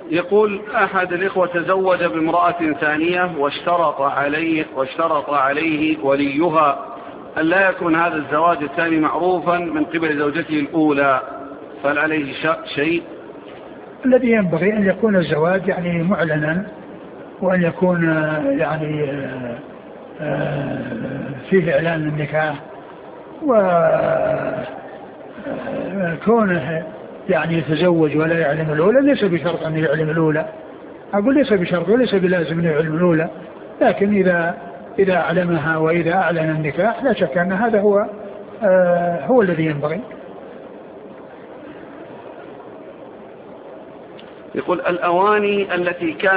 يقول أحد الإخوة تزوج بامرأة ثانية واشترط عليه وليها أن لا يكون هذا الزواج الثاني معروفا من قبل زوجته الأولى، فهل عليه شيء؟ الذي ينبغي أن يكون الزواج يعني معلنا، وأن يكون يعني فيه إعلان النكاح، وكونه يعني يتزوج ولا يعلم الأولى ليس بشرط أن يعلم الأولى. أقول ليس بشرط وليس بلازم أن يعلم الأولى، لكن إذا أعلمها وإذا أعلن النكاح لا شك أن هذا هو الذي ينبغي. يقول الأواني التي كان